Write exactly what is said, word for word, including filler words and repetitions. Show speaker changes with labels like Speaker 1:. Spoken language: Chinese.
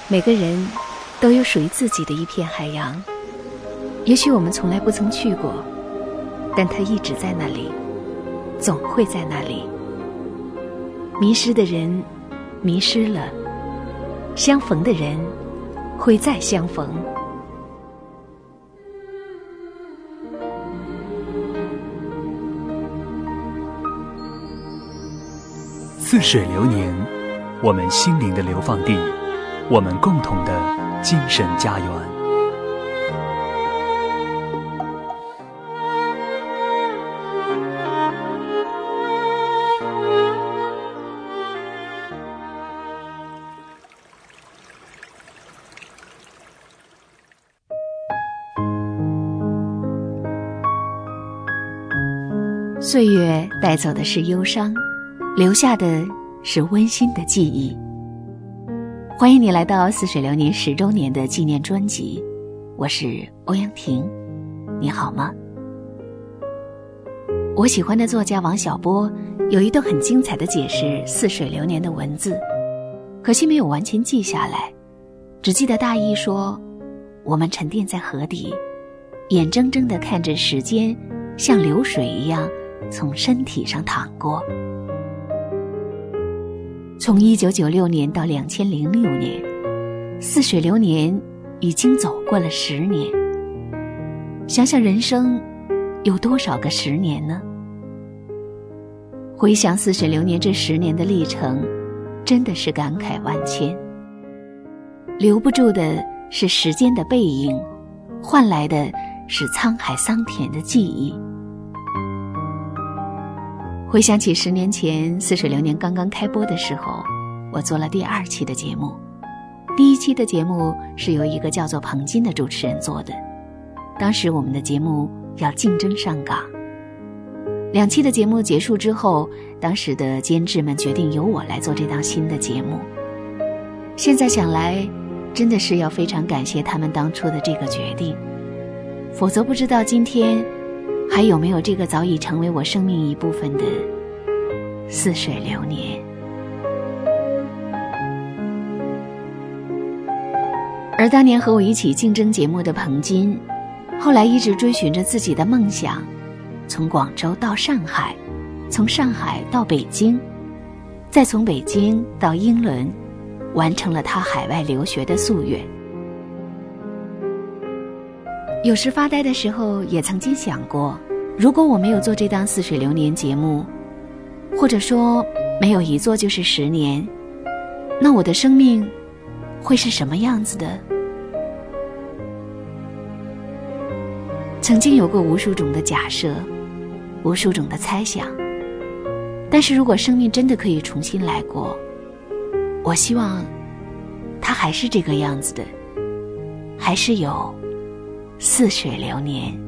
Speaker 1: 每个人都有属于自己的一片海洋，也许我们从来不曾去过，但它一直在那里，总会在那里。迷失的人迷失了，相逢的人会再相逢。
Speaker 2: 似水流年，我们心灵的流放地，我们共同的精神家园。
Speaker 1: 岁月带走的是忧伤，留下的是温馨的记忆。欢迎你来到似水流年十周年的纪念专辑，我是欧阳婷，你好吗？我喜欢的作家王小波有一段很精彩的解释似水流年的文字，可惜没有完全记下来，只记得大意说，我们沉淀在河底，眼睁睁地看着时间像流水一样从身体上淌过。从一九九六年到两千零六年，似水流年已经走过了十年。想想人生有多少个十年呢？回想似水流年这十年的历程，真的是感慨万千。留不住的是时间的背影，换来的是沧海桑田的记忆。回想起十年前似水流年刚刚开播的时候，我做了第二期的节目。第一期的节目是由一个叫做彭金的主持人做的，当时我们的节目要竞争上岗。两期的节目结束之后，当时的监制们决定由我来做这档新的节目。现在想来，真的是要非常感谢他们当初的这个决定，否则不知道今天还有没有这个早已成为我生命一部分的似水流年。而当年和我一起竞争节目的彭金，后来一直追寻着自己的梦想，从广州到上海，从上海到北京，再从北京到英伦，完成了他海外留学的夙愿。有时发呆的时候也曾经想过，如果我没有做这档似水流年节目，或者说没有一做就是十年，那我的生命会是什么样子的？曾经有过无数种的假设，无数种的猜想，但是如果生命真的可以重新来过，我希望它还是这个样子的，还是有似水流年。